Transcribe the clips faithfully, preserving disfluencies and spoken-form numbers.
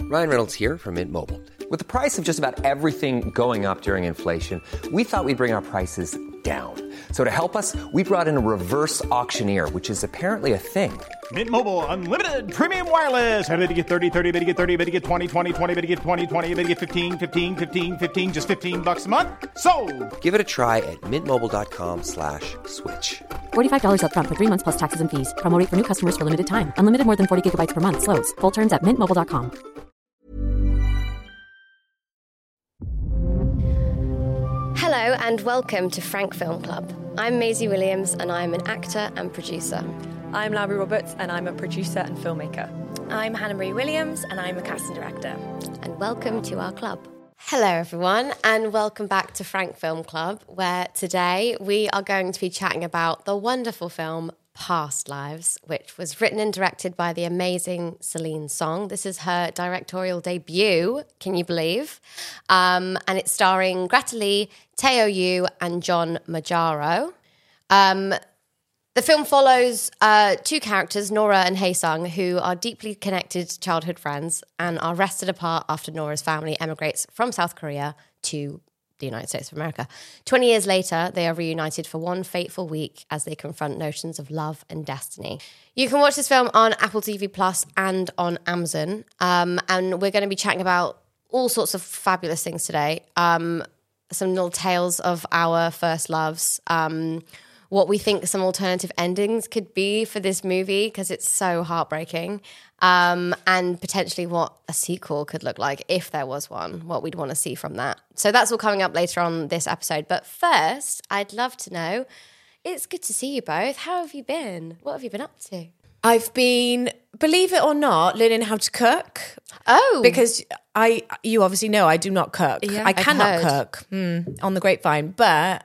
Ryan Reynolds here from Mint Mobile. With the price of just about everything going up during inflation, we thought we'd bring our prices down. So to help us, we brought in a reverse auctioneer, which is apparently a thing. Mint Mobile Unlimited Premium Wireless. How to get thirty, thirty, how to get thirty, how to get twenty, twenty, twenty, how to get twenty, twenty, how to get fifteen, fifteen, fifteen, fifteen, just fifteen bucks a month? Sold! Give it a try at mintmobile.com slash switch. forty-five dollars up front for three months plus taxes and fees. Promo rate for new customers for limited time. Unlimited more than forty gigabytes per month. Slows full terms at mint mobile dot com. Hello and welcome to Frank Film Club. I'm Maisie Williams and I'm an actor and producer. I'm Larry Roberts and I'm a producer and filmmaker. I'm Hannah Marie Williams and I'm a casting director. And welcome to our club. Hello everyone and welcome back to Frank Film Club, where today we are going to be chatting about the wonderful film Past Lives, which was written and directed by the amazing Celine Song. This is her directorial debut, can you believe? Um, and it's starring Greta Lee, Teo Yu and John Majaro. Um, the film follows uh, two characters, Nora and Hae-sung, who are deeply connected childhood friends and are wrested apart after Nora's family emigrates from South Korea to the United States of America. twenty years later, they are reunited for one fateful week as they confront notions of love and destiny. You can watch this film on Apple T V Plus and on Amazon. Um, and we're going to be chatting about all sorts of fabulous things today. Um, some little tales of our first loves, um, what we think some alternative endings could be for this movie, because it's so heartbreaking, um, and potentially what a sequel could look like if there was one, what we'd want to see from that. So that's all coming up later on this episode. But first, I'd love to know, it's good to see you both. How have you been? What have you been up to? I've been, believe it or not, learning how to cook. Oh. Because I, you obviously know I do not cook. Yeah, I I've cannot heard. cook mm, on the grapevine, but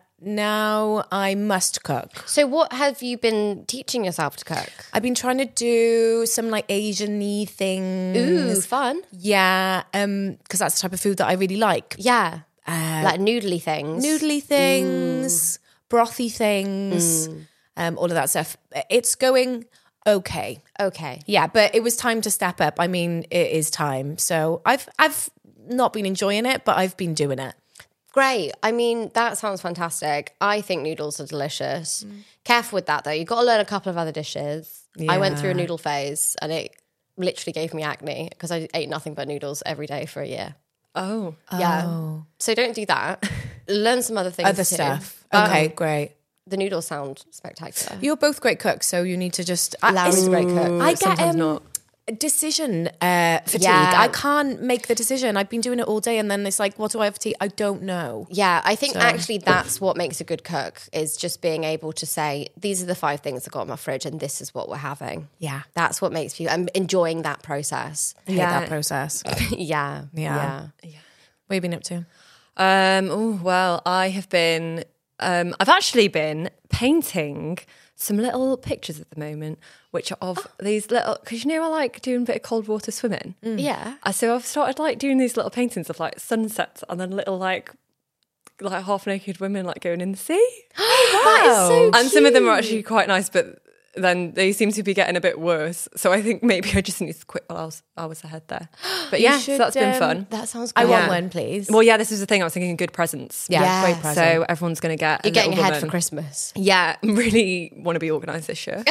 now I must cook. So what have you been teaching yourself to cook? I've been trying to do some like Asian-y things. Ooh, fun. Yeah, um, because that's the type of food that I really like. Yeah. Uh, like noodly things. Noodly things, brothy things, um, all of that stuff. It's going okay. Okay. Yeah, but it was time to step up. I mean, it is time. So I've I've not been enjoying it, but I've been doing it. Great. I mean, that sounds fantastic. I think noodles are delicious. Mm. Careful with that, though. You've got to learn a couple of other dishes. Yeah. I went through a noodle phase and it literally gave me acne because I ate nothing but noodles every day for a year. Oh. Yeah. Oh. So don't do that. Learn some other things Other too. stuff. Um, Okay, great. The noodles sound spectacular. You're both great cooks, so you need to just... Larry's a great cook. I get Sometimes um, not. decision uh, fatigue. Yeah. I can't make the decision. I've been doing it all day and then it's like, what do I have to eat? I don't know. Yeah, I think So- actually that's what makes a good cook, is just being able to say, these are the five things I've got in my fridge and this is what we're having. Yeah. That's what makes you, I'm enjoying that process. I hate Yeah. that process. yeah. Yeah. Yeah. What have you been up to? Um, oh, well, I have been, um, I've actually been painting some little pictures at the moment, which are of these little, because you know I like doing a bit of cold water swimming. Yeah. Uh, So I've started like doing these little paintings of like sunsets and then little like, like half naked women like going in the sea. That is so And some of them are cute. actually quite nice, but then they seem to be getting a bit worse. So I think maybe I just need to quit while I was, I was ahead there. But You yeah, should, so that's been um, fun. That sounds I great. want Yeah. one, please. Well, yeah, this is the thing. I was thinking good presents. yeah, Yeah. great present. So everyone's going to get a You're getting little ahead woman. for Christmas. Yeah, really want to be organised this year.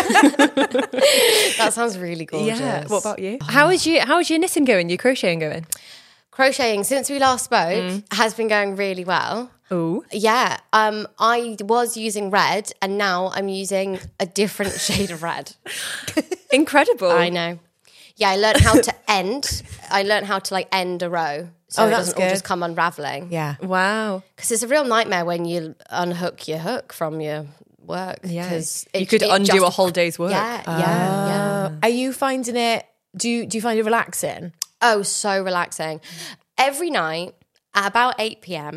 That sounds really gorgeous. Yeah. What about you? How is you? How is your knitting going? Your crocheting going? Crocheting, since we last spoke, has been going really well. Oh, Yeah, um, I was using red and now I'm using a different shade of red. incredible! I know. Yeah, I learned how to end. I learned how to like end a row. So Oh, it that's doesn't all good. just come unraveling. yeah. Wow. Because it's a real nightmare when you unhook your hook from your work. Yeah. 'Cause You it- could it undo just- a whole day's work. Yeah, yeah, yeah. Are you finding it, do you, do you find it relaxing? Oh, so relaxing. Every night at about eight p.m,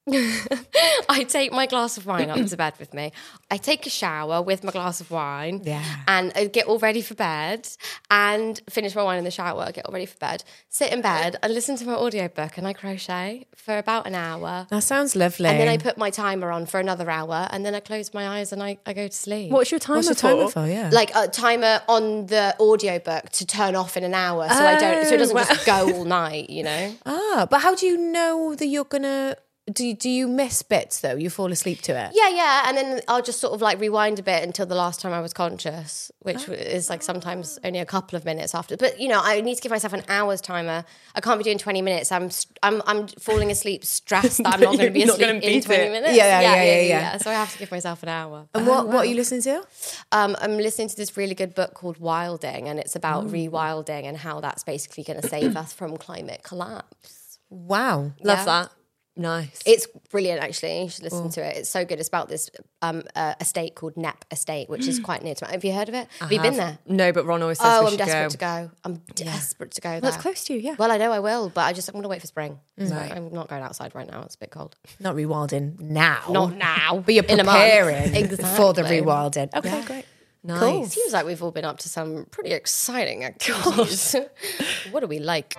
I take my glass of wine up to bed with me. I take a shower with my glass of wine. Yeah. And I get all ready for bed and finish my wine in the shower, get all ready for bed, sit in bed and listen to my audiobook and I crochet for about an hour. That sounds lovely. And then I put my timer on for another hour and then I close my eyes and I, I go to sleep. What's your timer What's your for? timer for? Yeah. Like a timer on the audiobook to turn off in an hour so I don't so it doesn't Oh, just go all night, you know? Ah, but how do you know that you're gonna? Do do you miss bits though? You fall asleep to it. Yeah, yeah, and then I'll just sort of like rewind a bit until the last time I was conscious, which is like sometimes only a couple of minutes after. But you know, I need to give myself an hour's timer. I can't be doing twenty minutes. I'm I'm I'm falling asleep, stressed that I'm not going to be You're not asleep gonna in beat twenty it. minutes. Yeah, yeah, yeah, yeah, yeah. So I have to give myself an hour. And what what are you listening to? Um, I'm listening to this really good book called Wilding, and it's about rewilding and how that's basically going to save us from climate collapse. Wow. Love Yeah. that. Nice. It's brilliant, actually. You should listen to it. It's so good. It's about this um, uh, estate called Knepp Estate, which is quite near to. Have you heard of it? Have you been there? No, but Ron always says Oh, we I'm should desperate go. to go. I'm desperate to go there. Well, it's close to you, yeah. Well, I know I will, but I just I'm going to wait for spring. So I'm not going outside right now. It's a bit cold. Not rewilding now. Not now, But you're in a month. preparing Exactly. for the rewilding. Okay, great. Nice. Cool. Seems like we've all been up to some pretty exciting activities. What do we like?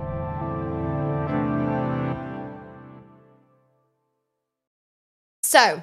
So,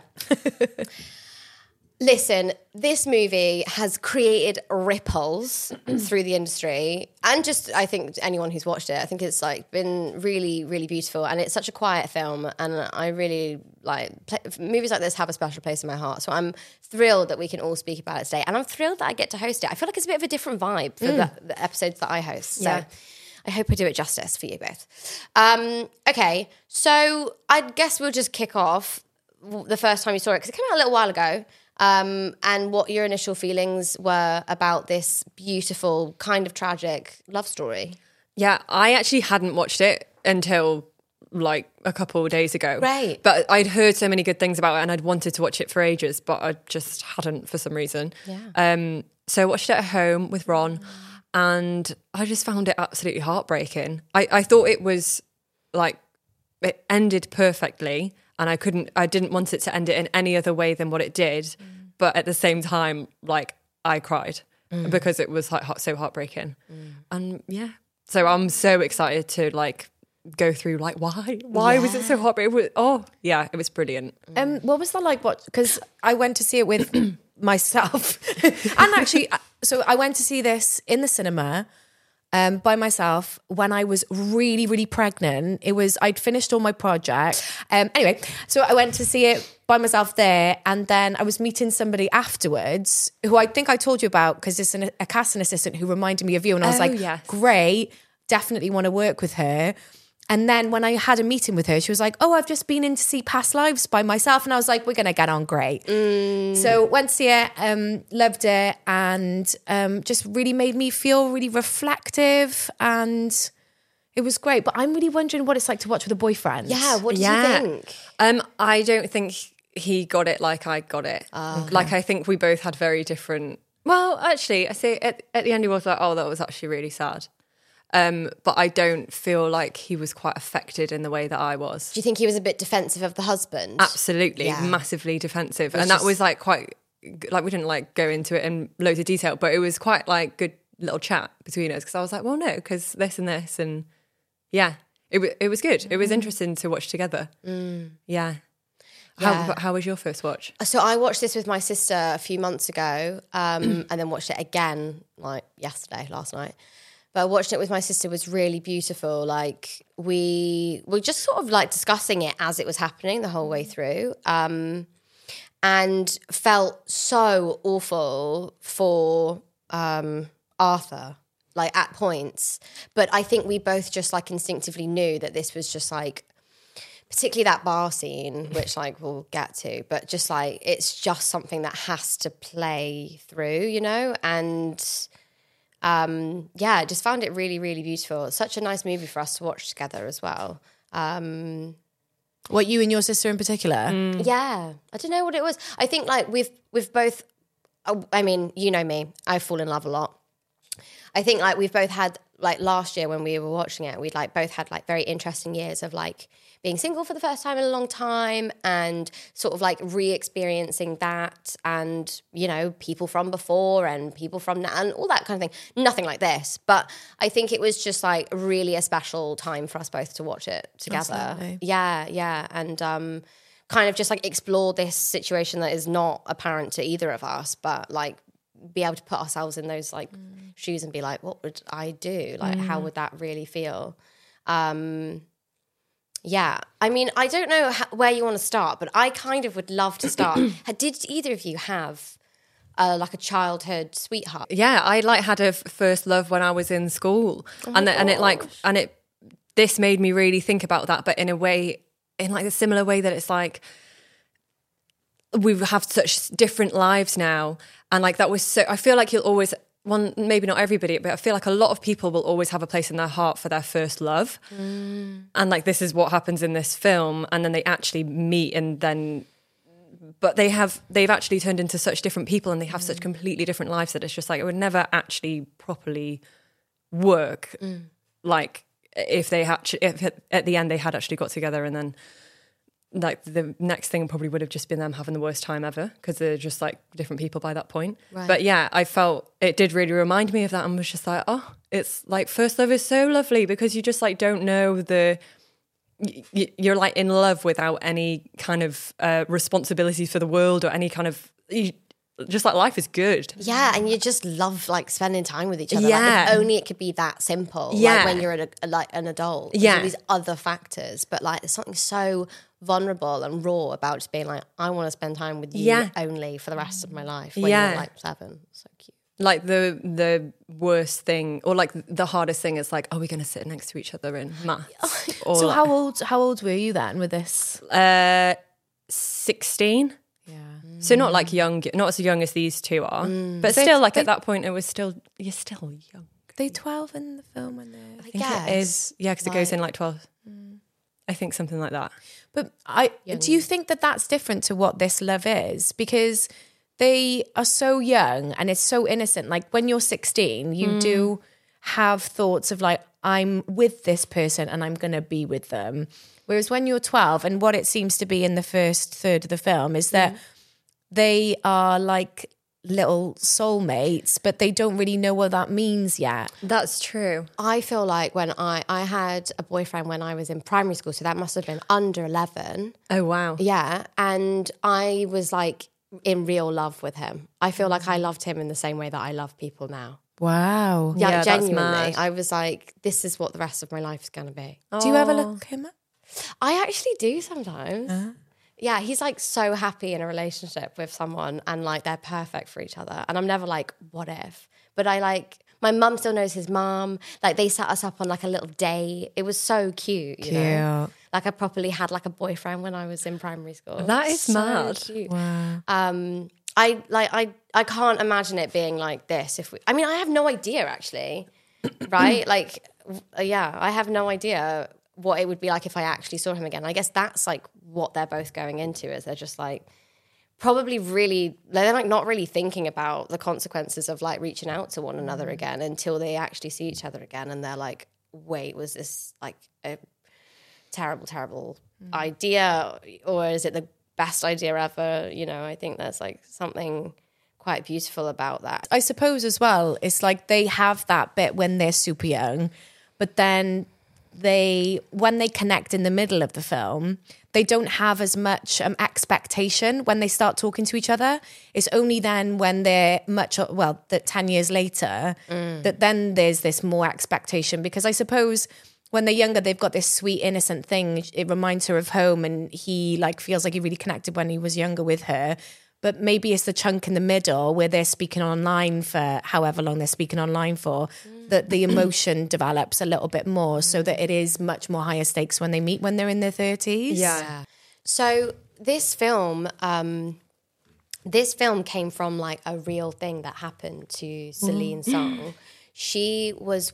listen, this movie has created ripples through the industry and just, I think, anyone who's watched it. I think it's like been really, really beautiful and it's such a quiet film and I really like, play, movies like this have a special place in my heart. So I'm thrilled that we can all speak about it today and I'm thrilled that I get to host it. I feel like it's a bit of a different vibe for the, the episodes that I host. So Yeah. I hope I do it justice for you both. Um, okay, so I guess we'll just kick off the first time you saw it, because it came out a little while ago, um, and what your initial feelings were about this beautiful, kind of tragic love story. Yeah, I actually hadn't watched it until like a couple of days ago. Right. But I'd heard so many good things about it and I'd wanted to watch it for ages, but I just hadn't for some reason. Yeah. Um, so I watched it at home with Ron and I just found it absolutely heartbreaking. I, I thought it was like, it ended perfectly. And I couldn't, I didn't want it to end it in any other way than what it did. Mm. But at the same time, like, I cried mm. because it was like so heartbreaking. Mm. And yeah, so I'm so excited to like go through like, why? Why yeah. was it so heartbreaking? It was, oh, yeah, it was brilliant. Um, what was that like? What? Because I went to see it with myself. And actually, so I went to see this in the cinema. Um, by myself when I was really, really pregnant. It was, I'd finished all my project. Um, anyway, so I went to see it by myself there and then I was meeting somebody afterwards who I think I told you about because it's an, a casting assistant who reminded me of you and I was oh, like, yes. great, definitely want to work with her. And then when I had a meeting with her, she was like, oh, I've just been in to see Past Lives by myself. And I was like, we're going to get on great. Mm. So went to see it, um, loved it, and um, just really made me feel really reflective. And it was great. But I'm really wondering what it's like to watch with a boyfriend. Yeah, what did yeah. you think? Um, I don't think he got it like I got it. Oh, okay. Like I think we both had very different... Well, actually, I say at, at the end he was like, oh, that was actually really sad. Um, but I don't feel like he was quite affected in the way that I was. Do you think he was a bit defensive of the husband? Absolutely, Yeah. massively defensive. Which and that is- was like quite, like we didn't like go into it in loads of detail, but it was quite like good little chat between us because I was like, well, no, because this and this. And yeah, it, w- it was good. It was interesting to watch together. Mm. Yeah. Yeah. How, how was your first watch? So I watched this with my sister a few months ago um, and then watched it again like yesterday, last night. But watching it with my sister was really beautiful. Like we were just sort of like discussing it as it was happening the whole way through, um, and felt so awful for um, Arthur, like at points. But I think we both just like instinctively knew that this was just like, particularly that bar scene, which like we'll get to, but just like it's just something that has to play through, you know, and. Um, yeah, I just found it really, really beautiful. It's such a nice movie for us to watch together as well. Um, What, you and your sister in particular? Mm. yeah, I don't know what it was. I think like we've we've both. I mean, you know me. I fall in love a lot. I think like we've both had like last year when we were watching it, we'd like both had like very interesting years of like being single for the first time in a long time and sort of like re-experiencing that and, you know, people from before and people from now and all that kind of thing. Nothing like this. But I think it was just like really a special time for us both to watch it together. Absolutely. Yeah, yeah. And um, kind of just like explore this situation that is not apparent to either of us, but like be able to put ourselves in those like mm. shoes and be like, what would I do? Like, mm. how would that really feel? Um, yeah. I mean, I don't know how, where you want to start, but I kind of would love to start. Did either of you have uh, like a childhood sweetheart? Yeah, I like had a f- first love when I was in school, oh and the, and it like and it this made me really think about that, but in a way, in like a similar way that it's like we have such different lives now, and like that was so. I feel like you'll always. One, maybe not everybody, but I feel like a lot of people will always have a place in their heart for their first love. Mm. And like, this is what happens in this film. And then they actually meet and then, but they have, they've actually turned into such different people and they have mm. such completely different lives that it's just like, it would never actually properly work. Mm. Like if they had, if at the end they had actually got together and then like the next thing probably would have just been them having the worst time ever because they're just like different people by that point. Right. But yeah, I felt it did really remind me of that and was just like, oh, it's like first love is so lovely because you just like don't know the, you're like in love without any kind of uh, responsibility for the world or any kind of, just like life is good. Yeah, and you just love like spending time with each other. Yeah. Like, if only it could be that simple. Yeah. Like when you're a, a, like an adult. There's yeah. all these other factors. But like there's something so vulnerable and raw about just being like, I want to spend time with you yeah. only for the rest of my life when yeah. you're like seven. So cute. Like the the worst thing or like the hardest thing is like, are we going to sit next to each other in maths? Or so like, how old how old were you then with this? Uh, sixteen. Yeah. So not like young, not as young as these two are, mm. but they, still like they, at that point it was still, you're still young. Are they twelve in the film when they're... I, I think guess. it is. Yeah, because like, it goes in like twelve. Mm. I think something like that. But I young. do you think that that's different to what this love is? Because they are so young and it's so innocent. Like when you're sixteen, you mm. do have thoughts of like, I'm with this person and I'm going to be with them. Whereas when you're twelve, and what it seems to be in the first third of the film is that mm. they are like little soulmates, but they don't really know what that means yet. That's true. I feel like when I, I had a boyfriend when I was in primary school, so that must have been under eleven. Oh, wow. Yeah. And I was like in real love with him. I feel like I loved him in the same way that I love people now. Wow. Yeah, yeah genuinely. That's mad. I was like, this is what the rest of my life is going to be. Do you ever look him up? I actually do sometimes. Uh-huh. Yeah, he's like so happy in a relationship with someone and like they're perfect for each other. And I'm never like, what if? But I like, my mum still knows his mum. Like they set us up on like a little date. It was so cute, you Cute. know? Like I properly had like a boyfriend when I was in primary school. That is so mad. Cute. Wow. Um, I like I I can't imagine it being like this. If we, I mean, I have no idea actually, right? Like, yeah, I have no idea what it would be like if I actually saw him again. I guess that's like what they're both going into is they're just like probably really, they're like not really thinking about the consequences of like reaching out to one another again until they actually see each other again. And they're like, wait, was this like a terrible, terrible mm. idea? Or is it the best idea ever? You know, I think there's like something quite beautiful about that. I suppose as well, it's like they have that bit when they're super young, but then they, when they connect in the middle of the film, they don't have as much um, expectation when they start talking to each other. It's only then when they're much, well, that ten years later, mm. that then there's this more expectation. Because I suppose when they're younger, they've got this sweet, innocent thing. It reminds her of home, and he like feels like he really connected when he was younger with her. But maybe it's the chunk in the middle where they're speaking online for however long they're speaking online for, mm. that the emotion develops a little bit more, so that it is much more higher stakes when they meet when they're in their thirties. Yeah. So this film, um, this film came from like a real thing that happened to Celine mm. Song. She was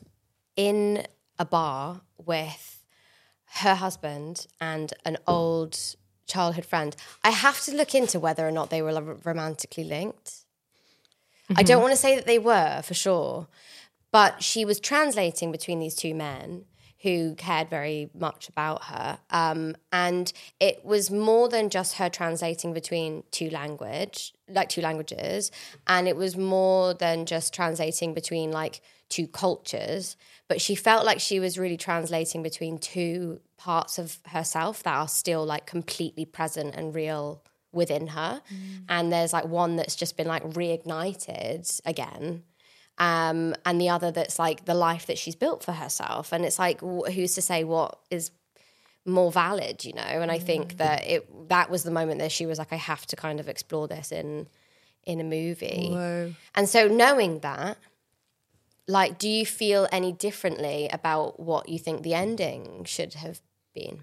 in a bar with her husband and an old childhood friend. I have to look into whether or not they were romantically linked. Mm-hmm. I don't want to say that they were for sure, but she was translating between these two men who cared very much about her. Um, and it was more than just her translating between two language, like two languages. And it was more than just translating between like two cultures, but she felt like she was really translating between two parts of herself that are still like completely present and real within her. Mm. And there's like one that's just been like reignited again. Um, and the other that's like the life that she's built for herself. And it's like, wh- who's to say what is more valid, you know? And I think that it that was the moment that she was like, I have to kind of explore this in in a movie. Whoa. And so knowing that, like, do you feel any differently about what you think the ending should have been?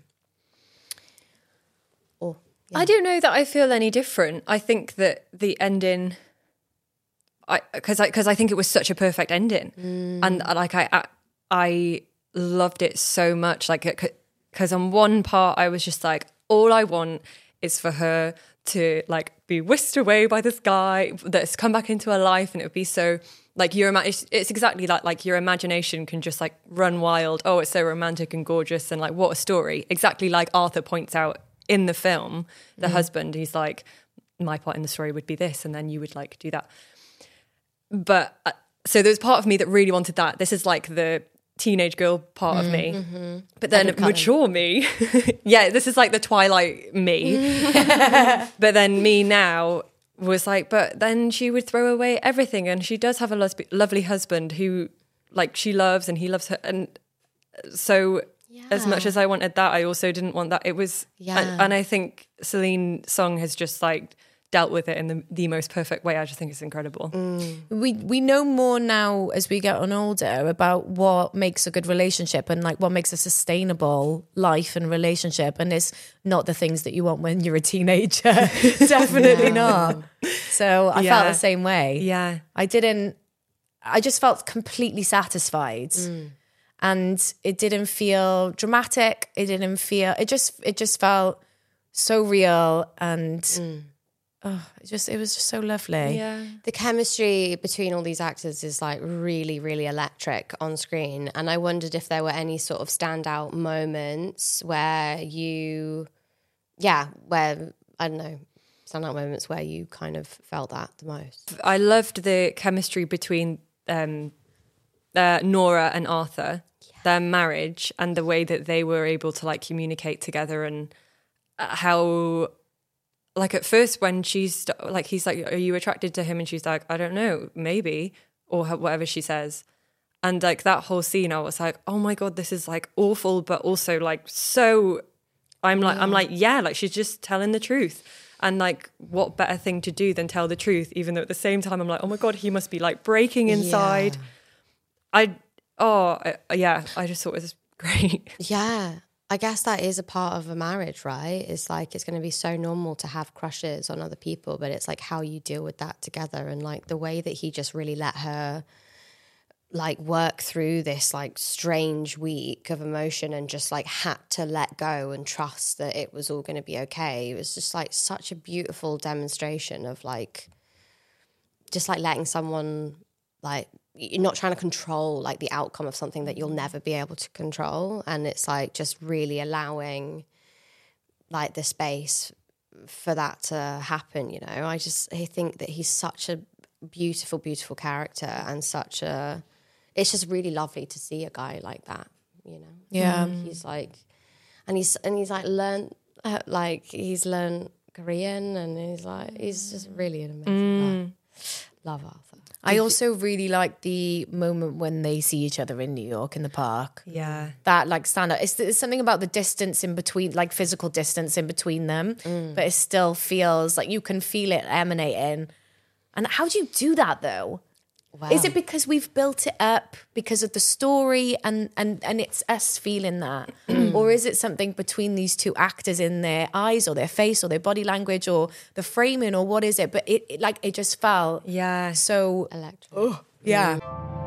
Or yeah. I don't know that I feel any different. I think that the ending... I because I because I think it was such a perfect ending, mm. and like I, I I loved it so much. Like because on one part I was just like, all I want is for her to like be whisked away by this guy that's come back into her life, and it would be so like your it's, it's exactly like like your imagination can just like run wild. Oh, it's so romantic and gorgeous, and like what a story! Exactly like Arthur points out in the film, the mm. husband. He's like, my part in the story would be this, and then you would like do that. But uh, so there's part of me that really wanted that. This is like the teenage girl part mm, of me. Mm-hmm. But then mature me, yeah, this is like the Twilight me. But then me now was like, but then she would throw away everything. And she does have a lo- lovely husband who like she loves and he loves her. And so yeah. as much as I wanted that, I also didn't want that. It was, yeah. and, and I think Celine Song has just like, dealt with it in the, the most perfect way. I just think it's incredible. Mm. We we know more now as we get on older about what makes a good relationship and like what makes a sustainable life and relationship, and it's not the things that you want when you're a teenager. Definitely not. So I yeah. felt the same way. Yeah. I didn't, I just felt completely satisfied. Mm. And it didn't feel dramatic. It didn't feel, it just, it just felt so real and mm. Oh, it just it was just so lovely. Yeah. The chemistry between all these actors is like really, really electric on screen. And I wondered if there were any sort of standout moments where you, yeah, where, I don't know, standout moments where you kind of felt that the most. I loved the chemistry between um, uh, Nora and Arthur, yeah. their marriage, and the way that they were able to like communicate together, and how... Like at first when she's like, he's like, are you attracted to him? And she's like, I don't know, maybe, or whatever she says. And like that whole scene, I was like, oh my God, this is like awful, but also like, so I'm like, yeah. I'm like, yeah, like she's just telling the truth. And like, what better thing to do than tell the truth? Even though at the same time, I'm like, oh my God, he must be like breaking inside. Yeah. I, oh I, yeah, I just thought it was great. Yeah. I guess that is a part of a marriage, right? It's like it's going to be so normal to have crushes on other people, but it's like how you deal with that together, and like the way that he just really let her like work through this like strange week of emotion and just like had to let go and trust that it was all going to be okay. It was just like such a beautiful demonstration of like just like letting someone like, you're not trying to control like the outcome of something that you'll never be able to control. And it's like just really allowing like the space for that to happen, you know. I just I think that he's such a beautiful, beautiful character, and such a, it's just really lovely to see a guy like that, you know. Yeah. Mm. He's like, and he's, and he's like learned, uh, like he's learned Korean, and he's like, he's just really an amazing mm. guy. Love Arthur. I also really like the moment when they see each other in New York in the park. Yeah. That like stand up. It's, it's something about the distance in between, like physical distance in between them, mm. but it still feels like you can feel it emanating. And how do you do that though? Wow. Is it because we've built it up because of the story and, and, and it's us feeling that? Or is it something between these two actors in their eyes or their face or their body language or the framing, or what is it? But it, it like, it just felt yeah. so electric. Oh, yeah.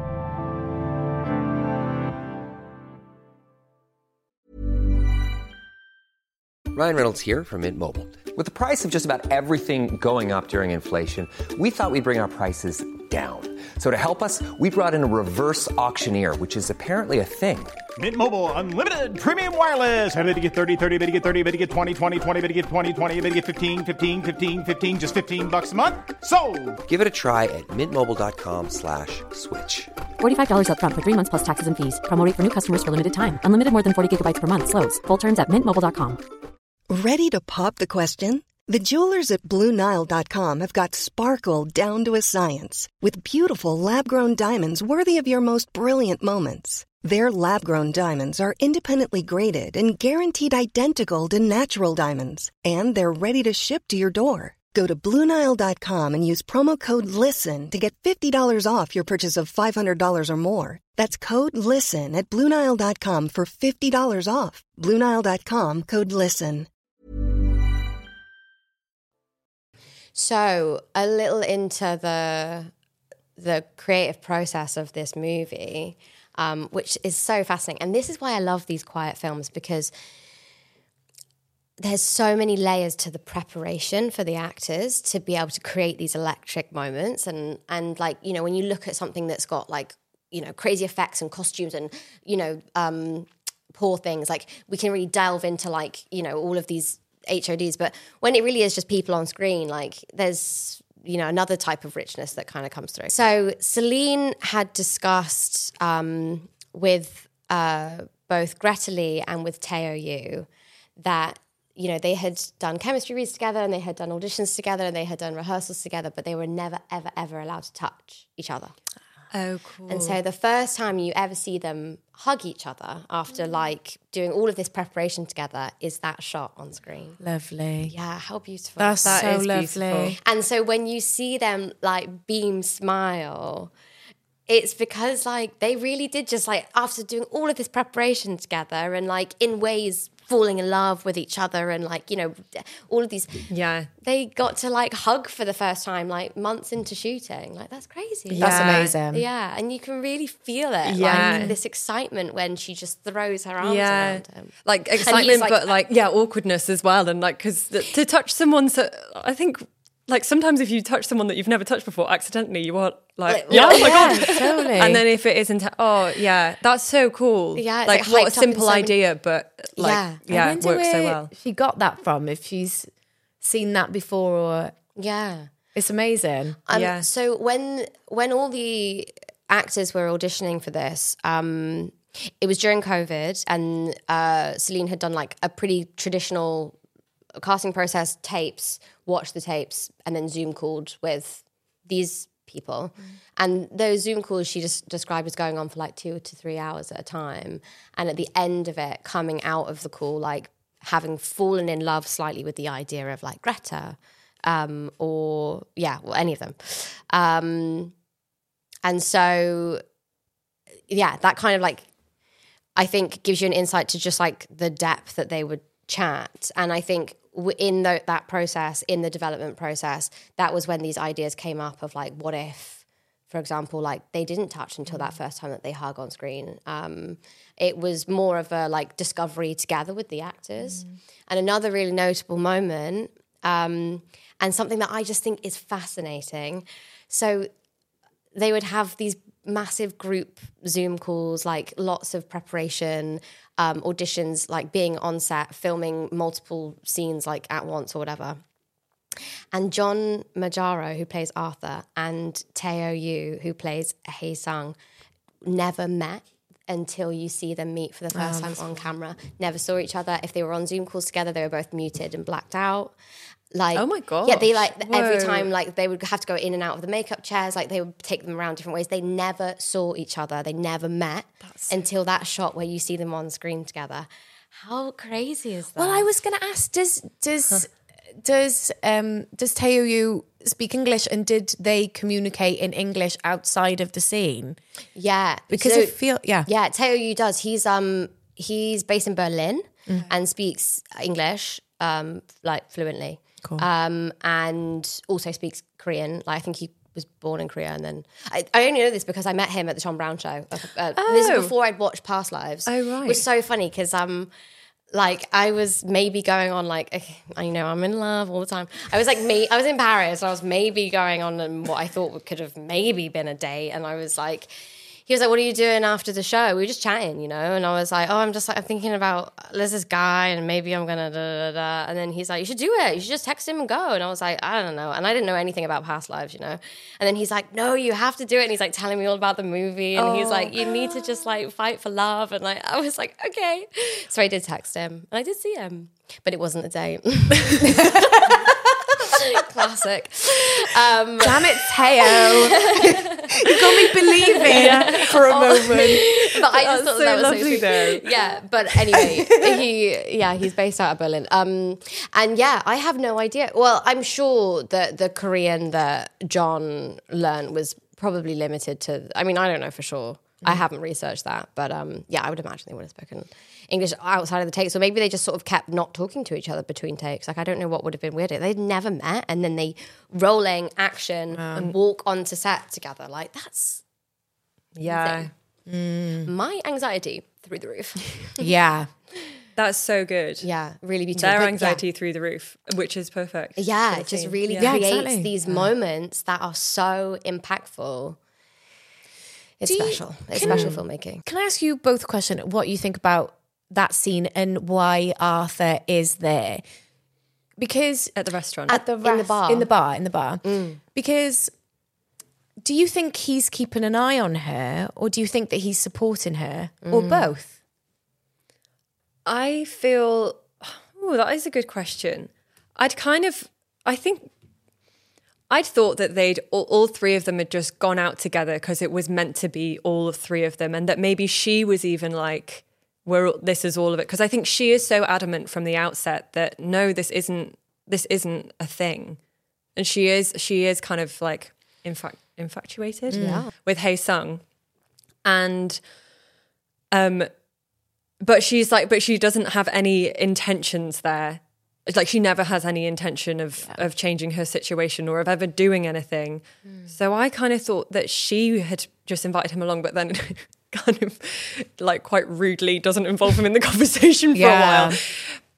Ryan Reynolds here from Mint Mobile. With the price of just about everything going up during inflation, we thought we'd bring our prices down. So to help us, we brought in a reverse auctioneer, which is apparently a thing. Mint Mobile Unlimited Premium Wireless. How to get thirty, thirty, how to get thirty, how to get twenty, twenty, twenty, how to get twenty, twenty, how to get fifteen, fifteen, fifteen, fifteen, just fifteen bucks a month? Sold! Give it a try at mintmobile.com slash switch. forty-five dollars up front for three months plus taxes and fees. Promo rate for new customers for limited time. Unlimited more than forty gigabytes per month. Slows full terms at mint mobile dot com. Ready to pop the question? The jewelers at Blue Nile dot com have got sparkle down to a science with beautiful lab-grown diamonds worthy of your most brilliant moments. Their lab-grown diamonds are independently graded and guaranteed identical to natural diamonds, and they're ready to ship to your door. Go to Blue Nile dot com and use promo code LISTEN to get fifty dollars off your purchase of five hundred dollars or more. That's code LISTEN at Blue Nile dot com for fifty dollars off. Blue Nile dot com, code LISTEN. So a little into the the creative process of this movie, um, which is so fascinating. And this is why I love these quiet films, because there's so many layers to the preparation for the actors to be able to create these electric moments. And, and like, you know, when you look at something that's got like, you know, crazy effects and costumes and, you know, um, poor things, like we can really delve into like, you know, all of these H O Ds, but when it really is just people on screen, like there's, you know, another type of richness that kind of comes through. So Celine had discussed um, with uh, both Greta Lee and with Teo Yoo that, you know, they had done chemistry reads together and they had done auditions together and they had done rehearsals together, but they were never, ever, ever allowed to touch each other. Oh, cool. And so the first time you ever see them hug each other after like doing all of this preparation together is that shot on screen. Lovely. Yeah, how beautiful. That's That so is lovely. beautiful. And so when you see them like beam smile, it's because like they really did just like after doing all of this preparation together and like in ways falling in love with each other and like, you know, all of these. Yeah. They got to like hug for the first time like months into shooting. Like that's crazy. That's Yeah. amazing. Yeah, and you can really feel it. Yeah. Like this excitement when she just throws her arms Yeah, around him. like he's excitement, like- but like yeah, awkwardness as well, and like because to touch someone, so I think like sometimes if you touch someone that you've never touched before accidentally, you are like, Like, yeah, oh my yeah, god, totally. and then if it isn't, oh yeah, that's so cool. Yeah, it's, like, like, what a hyped up in simple so many- idea, but like Yeah. yeah, I it wonder works so where well. she got that from, if she's seen that before, or Yeah. it's amazing. Um, Yeah. So when when all the actors were auditioning for this, um, it was during COVID, and uh, Celine had done like a pretty traditional casting process: tapes, watch the tapes, and then Zoom called with these people. Mm. And those Zoom calls she just described as going on for like two to three hours at a time. And at the end of it, coming out of the call, like having fallen in love slightly with the idea of like Greta. Um, or yeah, well, any of them. Um, and so, yeah, that kind of like, I think gives you an insight to just like the depth that they would chat. And I think w- in the, that process, in the development process, that was when these ideas came up of like, what if, for example, like they didn't touch until that first time that they hug on screen. Um, it was more of a like discovery together with the actors. Mm. And another really notable moment, um, and something that I just think is fascinating. So they would have these massive group Zoom calls, like lots of preparation, um, auditions, like being on set, filming multiple scenes like at once or whatever. And John Majaro, who plays Arthur, and Teo Yoo, who plays Hae Sung, never met until you see them meet for the first oh, time on camera. Never saw each other. If they were on Zoom calls together, they were both muted and blacked out. Like, oh my god! Yeah, they like Whoa. every time, like they would have to go in and out of the makeup chairs. Like they would take them around different ways. They never saw each other. They never met That's until that shot where you see them on screen together. How crazy is that? Well, I was going to ask: Does does huh. does um does Teo Yoo speak English, and did they communicate in English outside of the scene? Yeah, because so, I feel yeah yeah. Teo Yoo does. He's um he's based in Berlin mm. and speaks English um like fluently. Cool. Um, and also speaks Korean. Like I think he was born in Korea, and then I, I only know this because I met him at the Tom Brown show. Uh, uh, oh. This is before I'd watched Past Lives. Oh right, it was so funny because um, like I was maybe going on like, okay, I know I'm in love all the time. I was like, me, I was in Paris. I was maybe going on what I thought could have maybe been a date. And I was like, he was like, what are you doing after the show? We were just chatting, you know? And I was like, oh, I'm just like, I'm thinking about, there's this guy and maybe I'm going to da, da, da. And then he's like, you should do it. You should just text him and go. And I was like, I don't know. And I didn't know anything about past lives, you know? And then he's like, no, you have to do it. And he's like telling me all about the movie. And oh. he's like, you need to just like fight for love. And like, I was like, okay. So I did text him and I did see him, but it wasn't a date. Classic. Um, Damn it, Teo. You got me believing yeah. for a oh. moment. But I just That's thought so that was lovely, so sweet. though. Yeah, but anyway, he, yeah, he's based out of Berlin. Um, and yeah, I have no idea. Well, I'm sure that the Korean that John learned was probably limited to, I mean, I don't know for sure. Mm. I haven't researched that. But um, yeah, I would imagine they would have spoken English outside of the takes, or maybe they just sort of kept not talking to each other between takes. Like, I don't know what would have been weirder. They'd never met, and then they rolling action um, and walk onto set together. Like, that's yeah. Mm. My anxiety through the roof. Yeah. That's so good. Yeah, really beautiful. Their but, anxiety yeah. through the roof, which is perfect. Yeah, it just really yeah. creates yeah, exactly. these yeah. moments that are so impactful. It's Do special. You, it's can, special filmmaking. Can I ask you both a question? What you think about that scene and why Arthur is there? Because at the restaurant, at the in the rest, bar, in the bar, in the bar. Mm. Because do you think he's keeping an eye on her, or do you think that he's supporting her, mm. or both? I feel. Oh, that is a good question. I'd kind of. I think. I'd thought that they'd all, all three of them had just gone out together because it was meant to be all of three of them, and that maybe she was even like, "We're this is all of it." Because I think she is so adamant from the outset that no, this isn't this isn't a thing, and she is she is kind of like infa- infatuated yeah. with Hae Sung, and um, but she's like, but she doesn't have any intentions there. It's like she never has any intention of, yeah. of changing her situation or of ever doing anything. Mm. So I kind of thought that she had just invited him along, but then kind of like quite rudely doesn't involve him in the conversation for yeah. a while.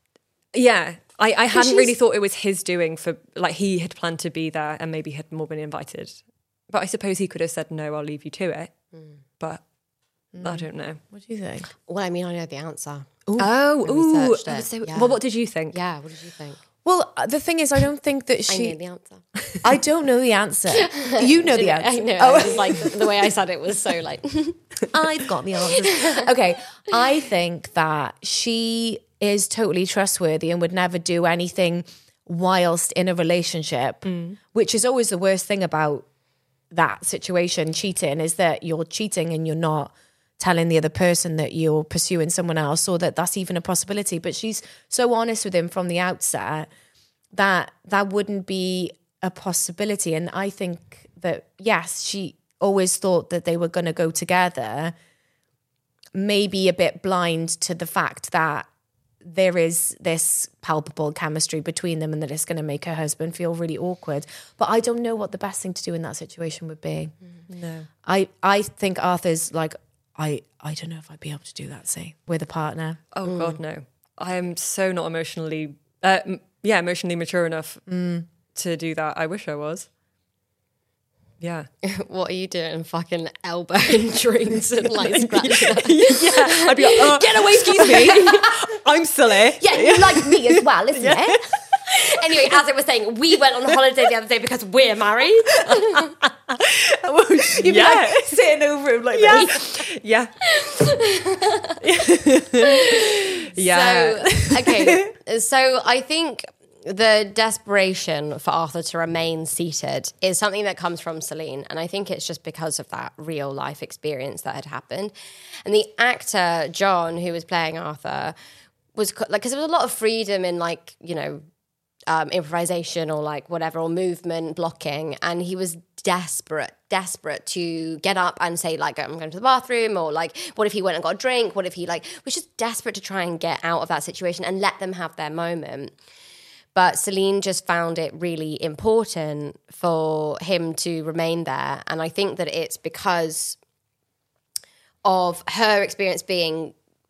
Yeah, I, I hadn't really thought it was his doing for, like he had planned to be there and maybe had more been invited. But I suppose he could have said, no, I'll leave you to it. Mm. But mm. I don't know. What do you think? Well, I mean, I know the answer. Ooh. Oh, ooh. It. So, yeah. Well, what did you think? Yeah, what did you think? Well, the thing is, I don't think that she... I knew the answer. I don't know the answer. You know the answer. I know. Oh. I was like, the way I said it was so like... I've got the answers. Okay, I think that she is totally trustworthy and would never do anything whilst in a relationship, mm. which is always the worst thing about that situation, cheating, is that you're cheating and you're not telling the other person that you're pursuing someone else or that that's even a possibility. But she's so honest with him from the outset that that wouldn't be a possibility. And I think that, yes, she always thought that they were going to go together, maybe a bit blind to the fact that there is this palpable chemistry between them and that it's going to make her husband feel really awkward. But I don't know what the best thing to do in that situation would be. No. I, I think Arthur's like, I, I don't know if I'd be able to do that, see, with a partner. Oh, mm. God, no. I am so not emotionally, uh, m- yeah, emotionally mature enough mm. to do that. I wish I was. Yeah. What are you doing? Fucking elbowing drinks and like scratching. Yeah. I'd be like, uh, get away, excuse me. I'm silly. Yeah, you like me as well, isn't yeah. it? Anyway, as I was saying, we went on holiday the other day because we're married. You'd yeah. be like sitting over him like yeah. this. Yeah. Yeah. So, okay. So I think the desperation for Arthur to remain seated is something that comes from Celine. And I think it's just because of that real life experience that had happened. And the actor, John, who was playing Arthur, was like, because there was a lot of freedom in like, you know, Um, improvisation or like whatever, or movement blocking, and he was desperate desperate to get up and say like, I'm going to the bathroom, or like, what if he went and got a drink, what if he like was just desperate to try and get out of that situation and let them have their moment. But Celine just found it really important for him to remain there, and I think that it's because of her experience being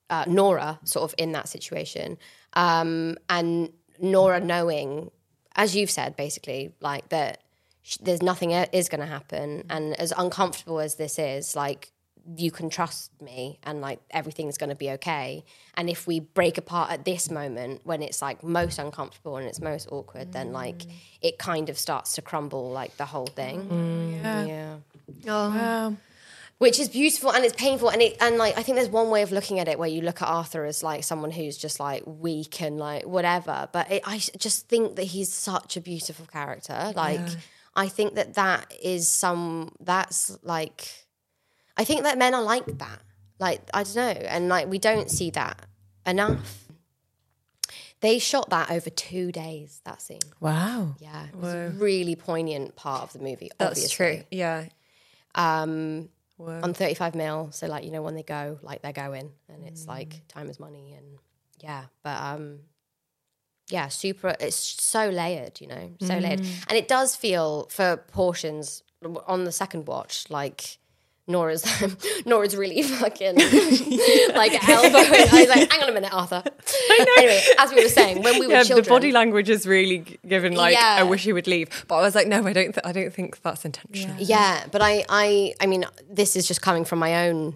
uh, Nora sort of in that situation. Um, and Nora knowing, as you've said, basically, like that sh- there's nothing is going to happen. And as uncomfortable as this is, like, you can trust me and like everything's going to be okay. And if we break apart at this moment when it's like most uncomfortable and it's most awkward, mm. then like it kind of starts to crumble, like the whole thing. Mm. Yeah. Yeah. Oh. Wow. Which is beautiful and it's painful. And it, and like, I think there's one way of looking at it where you look at Arthur as like someone who's just like weak and like whatever. But it, I just think that he's such a beautiful character. Like, yeah. I think that that is some, that's like, I think that men are like that. Like, I don't know. And like, we don't see that enough. They shot that over two days, that scene. Wow. Yeah. It was Whoa. a really poignant part of the movie, That's obviously. true. Yeah. Um, on thirty-five mil. So like, you know, when they go, like they're going and it's mm. like time is money and yeah. But um, yeah, super, it's so layered, you know, so mm. layered. And it does feel for portions on the second watch, like, Nora's Nora's really fucking like elbowing. I was like, hang on a minute, Arthur. Anyway, as we were saying, when we were yeah, children, the body language is really given like, yeah. I wish he would leave. But I was like, no, I don't. Th- I don't think that's intentional. Yeah. yeah, but I, I, I mean, this is just coming from my own,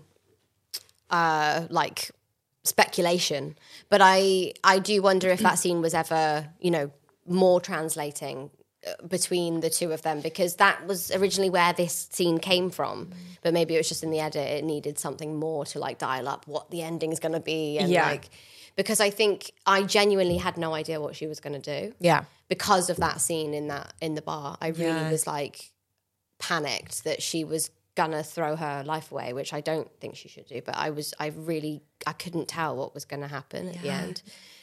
uh, like speculation. But I, I do wonder if that scene was ever, you know, more translating between the two of them, because that was originally where this scene came from, but maybe it was just in the edit it needed something more to like dial up what the ending is going to be and yeah. like, because I think I genuinely had no idea what she was going to do, yeah because of that scene in that in the bar. I really yeah. was like panicked that she was gonna throw her life away, which I don't think she should do, but I was I really I couldn't tell what was going to happen at yeah. the end,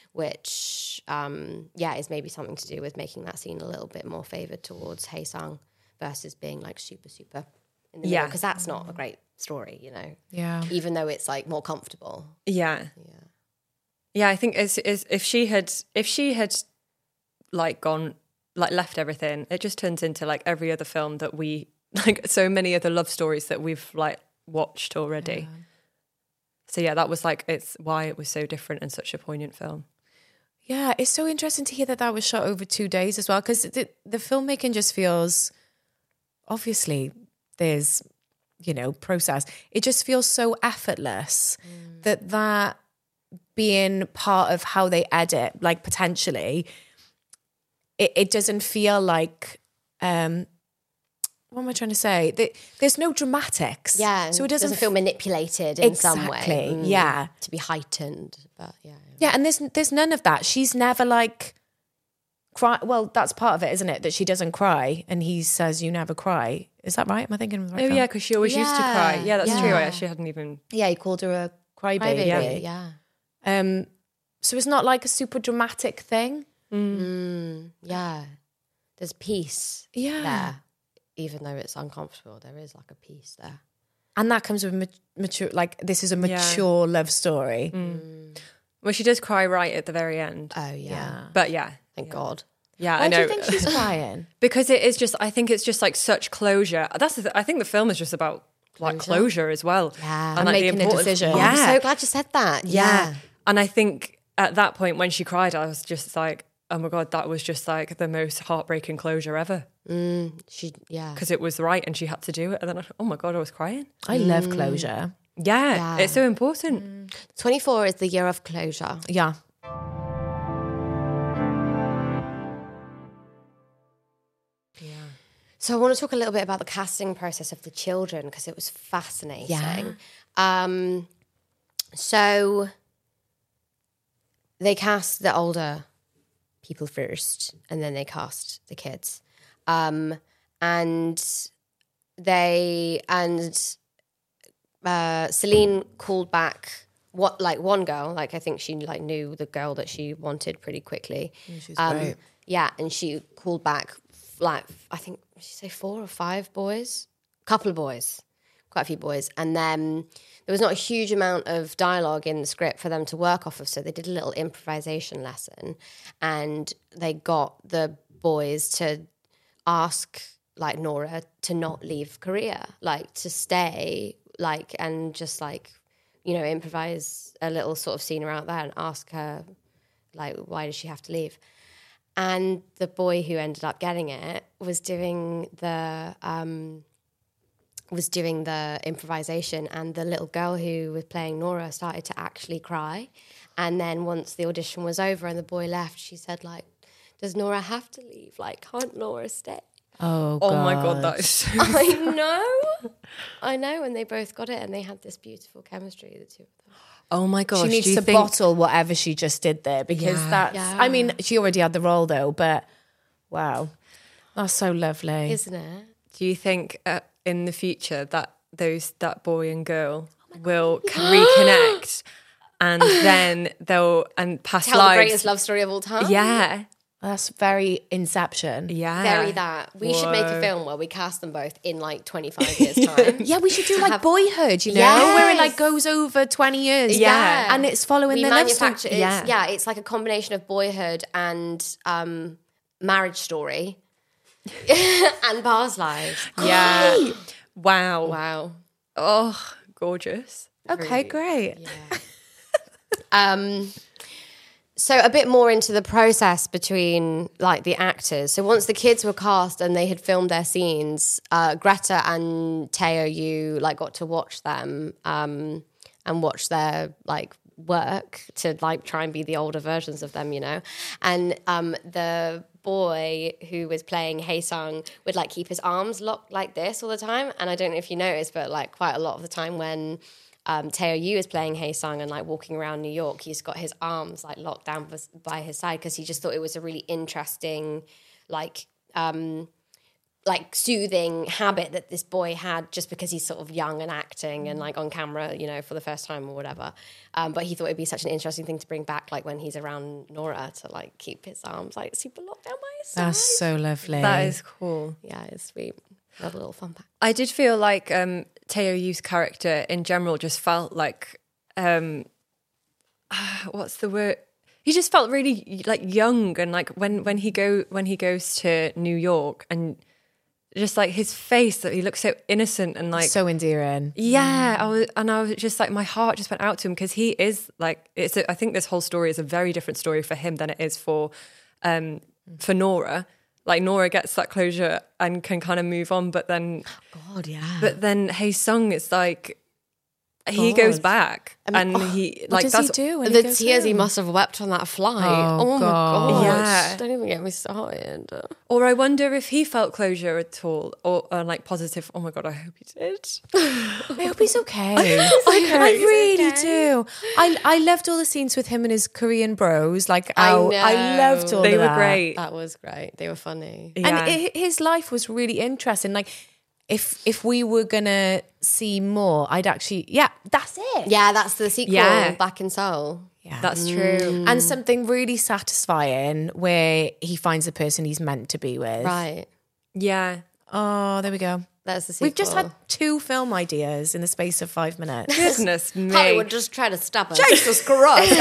which, um, yeah, is maybe something to do with making that scene a little bit more favoured towards Hae Sung versus being, like, super, super in the yeah. middle. Because that's not a great story, you know? Yeah. Even though it's, like, more comfortable. Yeah. Yeah. Yeah, I think it's, it's, if she had, if she had, like, gone, like, left everything, it just turns into, like, every other film that we, like, so many other love stories that we've, like, watched already. Yeah. So, yeah, that was, like, it's why it was so different and such a poignant film. Yeah, it's so interesting to hear that that was shot over two days as well, because the, the filmmaking just feels, obviously, there's, you know, process. It just feels so effortless mm. that that being part of how they edit, like potentially, it, it doesn't feel like, um, what am I trying to say? The, there's no dramatics. Yeah, so it doesn't, doesn't feel manipulated in exactly, some way. Mm, yeah. To be heightened, but yeah. Yeah, and there's there's none of that. She's never like cry. Well, that's part of it, isn't it? That she doesn't cry, and he says, "You never cry." Is that right? Am I thinking of the right Oh film? yeah, because she always yeah. used to cry. Yeah, that's yeah. true. I actually hadn't even. Yeah, he called her a crybaby. crybaby. Yeah. Um. So it's not like a super dramatic thing. Mm. Mm, yeah. There's peace. Yeah. There, even though it's uncomfortable, there is like a peace there, and that comes with mat- mature. Like this is a mature yeah. love story. Mm. Well, she does cry right at the very end. Oh, yeah. yeah. But yeah. Thank yeah. God. Yeah, Why I know. do you think she's crying? Because it is just, I think it's just like such closure. That's the th- I think the film is just about like closure, closure as well. Yeah. And, and like, making the a decision. Yeah. I'm so glad you said that. Yeah. yeah. And I think at that point when she cried, I was just like, oh my God, that was just like the most heartbreaking closure ever. Mm, she, yeah. Because it was right and she had to do it. And then, I, oh my God, I was crying. I mm. love closure. Yeah, yeah, it's so important. Mm. twenty-four is the year of closure. Yeah. Yeah. So I want to talk a little bit about the casting process of the children because it was fascinating. Yeah. Um, so they cast the older people first, and then they cast the kids, um, and they and uh, Celine called back what like one girl, like I think she like knew the girl that she wanted pretty quickly. She's um, great. Yeah, and she called back like I think did she say four or five boys, a couple of boys, quite a few boys, and then there was not a huge amount of dialogue in the script for them to work off of, so they did a little improvisation lesson, and they got the boys to ask like Nora to not leave Korea, like to stay, like and just like you know, improvise a little sort of scene out there and ask her, like, why does she have to leave? And the boy who ended up getting it was doing the um, was doing the improvisation, and the little girl who was playing Nora started to actually cry. And then once the audition was over and the boy left, she said, like, does Nora have to leave? Like, can't Nora stay? Oh, God. Oh my God, that is so I know. I know. And they both got it, and they had this beautiful chemistry, the two of them. Oh my gosh. She needs do you to think... bottle whatever she just did there, because Yeah. that's, Yeah. I mean, she already had the role though, but wow. That's so lovely. Isn't it? Do you think uh, in the future that those that boy and girl will c- reconnect, and then they'll and past Tell lives? the greatest love story of all time. Yeah, That's very Inception. yeah. Very that. We should make a Whoa. film where we cast them both in like twenty-five years' time. Yeah, we should do like have- Boyhood, you know, Yes. where it like goes over twenty years. Yeah. And it's following we their love story. manufacture it's, Yeah. yeah. it's like a combination of Boyhood and um, Marriage Story and Past Lives. Yeah. Wow. Wow. Oh, gorgeous. Okay, great. Um, so a bit more into the process between like the actors. So once the kids were cast and they had filmed their scenes, uh, Greta and Teo Yu like got to watch them um, and watch their like work to like try and be the older versions of them, you know. And um, the boy who was playing Hae Sung would like keep his arms locked like this all the time. And I don't know if you noticed, but like quite a lot of the time when Um, Teo Yu is playing Hae Sung and like walking around New York, he's got his arms like locked down bes- by his side because he just thought it was a really interesting, like, um, like soothing habit that this boy had just because he's sort of young and acting and like on camera, you know, for the first time or whatever. Um, but he thought it'd be such an interesting thing to bring back, like when he's around Nora, to like keep his arms like super locked down by his side. That's so lovely. That is cool. Yeah, it's sweet. Another little fun fact. I did feel like um, Teo Yu's character in general just felt like, um, what's the word? He just felt really like young, and like when when he go when he goes to New York, and just like his face, that he looks so innocent and like so endearing. yeah. I was, and I was just like, my heart just went out to him because he is like, it's. A, I think this whole story is a very different story for him than it is for, um, for Nora. Like Nora gets that closure and can kind of move on, but then, God, yeah. but then Hae Sung, it's like he goes back and he What like does that's he do? when The he goes tears he home? must have wept on that flight. Oh, Oh, my God. god! Yeah. Don't even get me started. Or I wonder if he felt closure at all, or, or like positive. Oh my god, I hope he did. I hope he's okay. I, I really do. I I loved all the scenes with him and his Korean bros. Like, I oh, know. I loved all They of were that. great. That was great. They were funny. Yeah. And it, his life was really interesting. Like, if if we were gonna see more, I'd actually, yeah, that's it. Yeah, that's the sequel. Yeah. Back in Seoul. Yeah. That's true. And something really satisfying where he finds the person he's meant to be with. Right. Yeah. Oh, there we go. That's the sequel. We've just had two film ideas in the space of five minutes. Goodness me. Hollywood just try to stop us. Jesus Christ.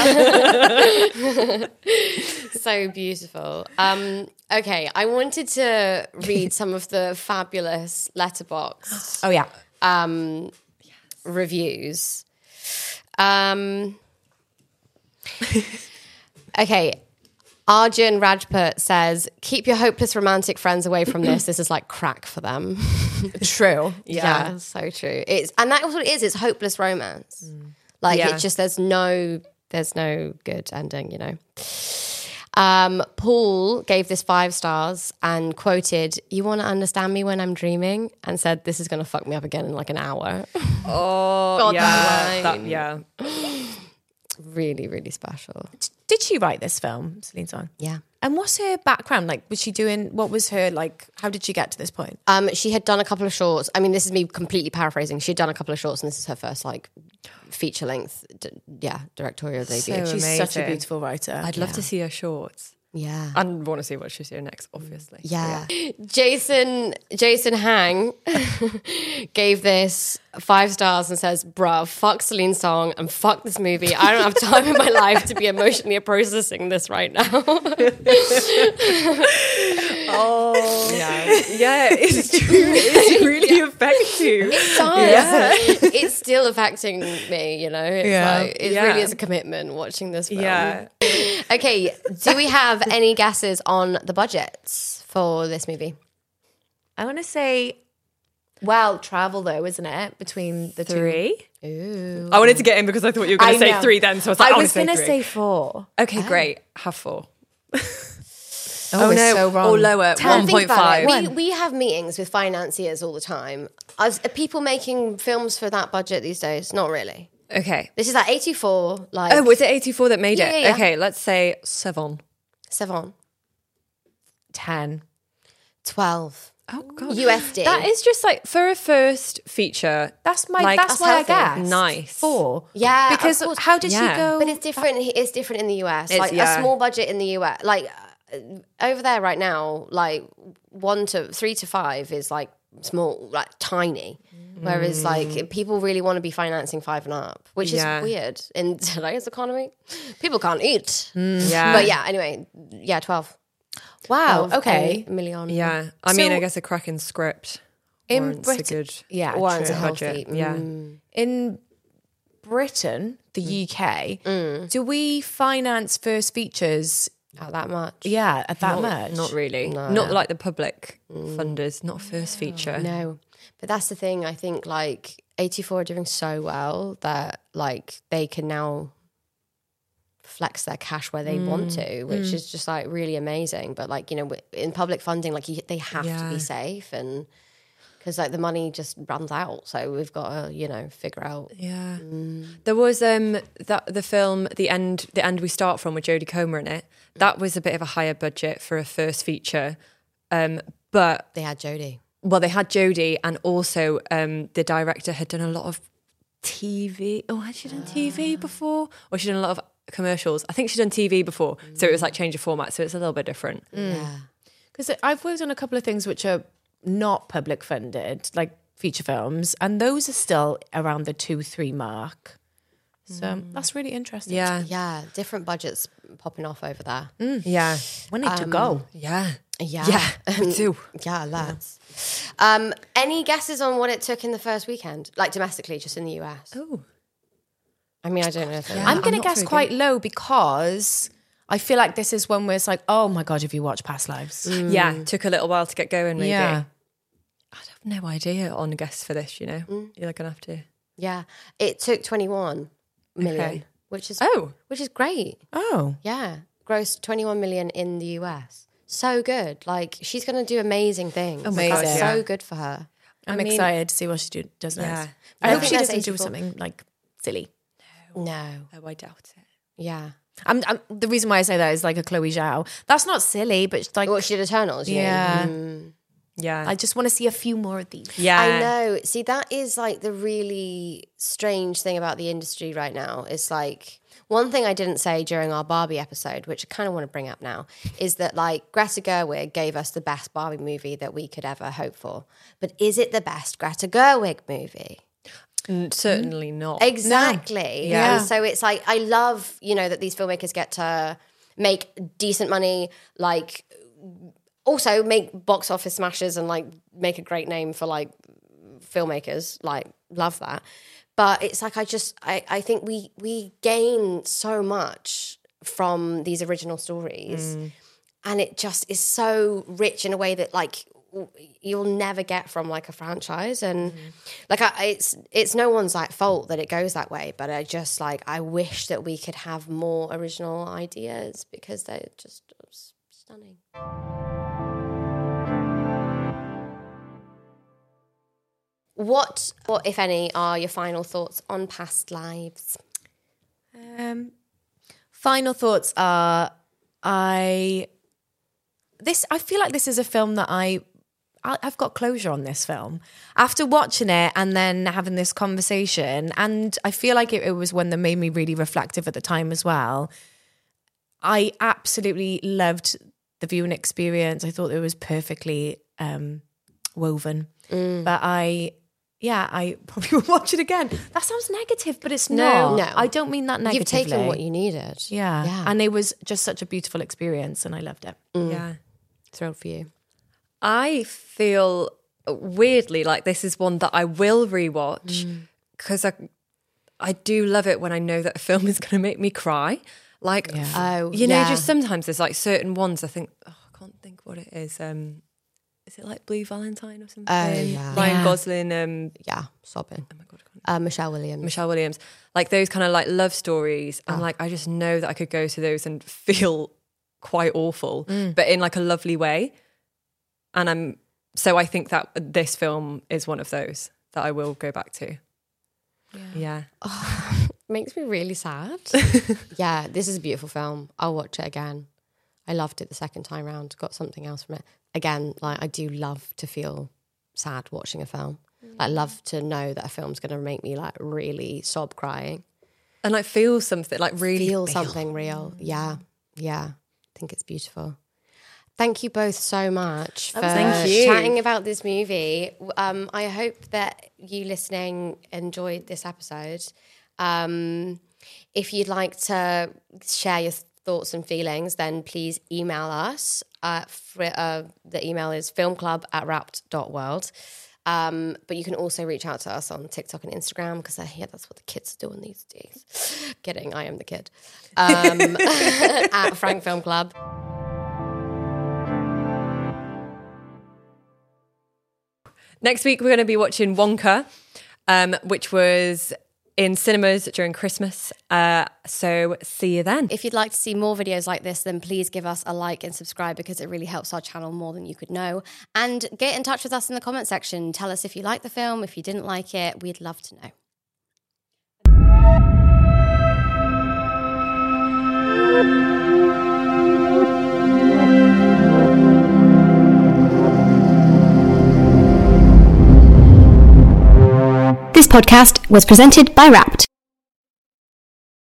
So beautiful. Um, okay, I wanted to read some of the fabulous Letterboxd Oh, yeah. um, reviews. Um, okay. Arjun Rajput says, keep your hopeless romantic friends away from this. This is like crack for them. True. Yeah. so true. It's and that's what it is. It's hopeless romance. Like Yeah. it's just there's no there's no good ending, you know. Um, Paul gave this five stars and quoted, "You want to understand me when I'm dreaming?" and said, "This is going to fuck me up again in like an hour." Oh, God, yeah. that That, line. yeah. Really, really special. Did she write this film, Celine Song? Yeah. And what's her background? Like, was she doing, what was her, like, how did she get to this point? Um, she had done a couple of shorts. I mean, this is me completely paraphrasing. She had done a couple of shorts, and this is her first like feature length, d- yeah, directorial debut. So She's such a amazing. beautiful writer. I'd love to see her shorts. Yeah. And want to see what she's doing next, obviously. Yeah. Jason Jason Hang gave this five stars and says, bruh, fuck Celine Song and fuck this movie. I don't have time in my life to be emotionally processing this right now. Oh, yeah. Yeah, it's true. It's really affects you. It does. Yeah. It's still affecting me, you know. It's Yeah. like it Yeah. really is a commitment watching this film. Yeah. Okay, do we have any guesses on the budgets for this movie? I want to say, well, travel though, isn't it? Between the Three. two. I wanted to get in because I thought you were going I to say know. three then, so I was like, I I'm was going going to to say four. Okay, great. Have four. Oh, it's so wrong. Or lower, And one think point about five. it, We, we have meetings with financiers all the time. Are, are people making films for that budget these days? Not really. Okay. This is like eighty-four, like... Oh, was it eighty-four that made Yeah, it? yeah, yeah. Okay, let's say seven. Seven. ten. twelve. Oh, God. U S D. That is just like, for a first feature. That's my. Like, that's that's what I healthy. guessed. Nice. Four. Yeah, of Because course. how did Yeah. she go? But it's different. It's different in the U S. It's- Like yeah. a small budget in the U S. Like uh, over there right now, like one to three to five is like small, like tiny. Whereas like people really want to be financing five and up, which Yeah. is weird in today's economy. People can't eat. Yeah. But yeah, anyway, yeah, twelve. wow. twelve Okay. million. Yeah. I mean, So- I guess a cracking script In warrants a Britain, good yeah, Warrants a true. healthy. budget. Yeah. In Britain, the U K, do we finance first features? Not that much. Yeah, at that Not- much. Not really. Not like the public funders, not a first feature. No. But that's the thing. I think like eighty-four are doing so well that like they can now flex their cash where they want to, which is just like really amazing. But like, you know, in public funding, like you, they have to Yeah. be safe, and because like the money just runs out. So we've got to, you know, figure out. Yeah. There was um that the film The End The End We Start From with Jodie Comer in it. That was a bit of a higher budget for a first feature. Um but They had Jodie. well they had Jodie, and also um the director had done a lot of T V. Oh, had she done T V before? Or she done a lot of commercials. I think she'd done T V before. So it was like change of format, so it's a little bit different. Yeah. Because I've worked on a couple of things which are not public funded, like feature films, and those are still around the two, three mark. So that's really interesting. Yeah. Yeah. Different budgets popping off over there. Yeah. We need to go. Yeah. Yeah. Yeah. Me too. Yeah, lads. Um, any guesses on what it took in the first weekend? Like domestically, just in the U S? Oh. I mean, I don't know if Yeah. I'm I'm going to not guess very quite low because I feel like this is when where it's like, oh my God, have you watched Past Lives? Yeah. Took a little while to get going, maybe. Yeah. I'd have no idea on a guess for this, you know. You're gonna have to. Yeah, it took twenty-one million, Okay. which is Oh. which is great. Oh. Yeah, grossed twenty-one million in the U S. So good. Like she's going to do amazing things. Oh my God, That's yeah. so good for her. I'm I mean- excited to see what she do, does next. Yeah. I I hope think she that's doesn't do eighty-four. something like silly. No. Oh, I doubt it. Yeah. I'm, I'm, the reason why I say that is like a Chloe Zhao. That's not silly, but it's like, What she did Eternals. You yeah. Mean? Yeah. I just want to see a few more of these. yeah. I know. See, that is like the really strange thing about the industry right now. It's like one thing I didn't say during our Barbie episode, which I kind of want to bring up now, is that like Greta Gerwig gave us the best Barbie movie that we could ever hope for. But is it the best Greta Gerwig movie? N- Certainly not. Exactly. Yeah. And so it's like, I love, you know, that these filmmakers get to make decent money, like also make box office smashes and like make a great name for like filmmakers. Like, love that. But it's like, I just, I, I think we, we gain so much from these original stories. And it just is so rich in a way that like you'll never get from like a franchise. And like I, it's it's no one's like fault that it goes that way, but I just like I wish that we could have more original ideas because they're just stunning. What, what if any, are your final thoughts on Past Lives? Um, final thoughts are, I this I feel like this is a film that I, I I've got closure on this film after watching it and then having this conversation, and I feel like it, it was one that made me really reflective at the time as well. I absolutely loved the viewing experience. I thought it was perfectly um, woven, but I. Yeah, I probably will watch it again. That sounds negative, but it's No, not. no. I don't mean that negatively. You've taken what you needed. Yeah. Yeah. And it was just such a beautiful experience and I loved it. Yeah. Thrilled for you. I feel weirdly like this is one that I will rewatch because I, I do love it when I know that a film is going to make me cry. Like, Oh, you know, yeah. just sometimes there's like certain ones I think, oh, I can't think what it is. Um, is it like Blue Valentine or something? Oh, yeah. Ryan Yeah. Gosling. Um, Yeah, sobbing. oh my God, I can't- Uh, Michelle Williams. Michelle Williams. Like those kind of like love stories. And like, I just know that I could go to those and feel quite awful, but in like a lovely way. And I'm, so I think that this film is one of those that I will go back to. Yeah. Oh, makes me really sad. Yeah, this is a beautiful film. I'll watch it again. I loved it the second time round. Got something else from it. Again, like I do love to feel sad watching a film. I love to know that a film's going to make me like really sob crying. And like feel something, like really Feel something real. Yeah, yeah. I think it's beautiful. Thank you both so much for Thank you. chatting about this movie. Um, I hope that you listening enjoyed this episode. Um, if you'd like to share your thoughts and feelings, then please email us. Uh, for, uh, the email is filmclub at wrapped dot world. Um, but you can also reach out to us on TikTok and Instagram because I hear that's what the kids are doing these days. Kidding, I am the kid. Um, at Frank Film Club. Next week, we're going to be watching Wonka, um, which was in cinemas during Christmas. Uh, so see you then. If you'd like to see more videos like this, then please give us a like and subscribe because it really helps our channel more than you could know. And get in touch with us in the comment section. Tell us if you liked the film, if you didn't like it. We'd love to know. This podcast was presented by Wrapped.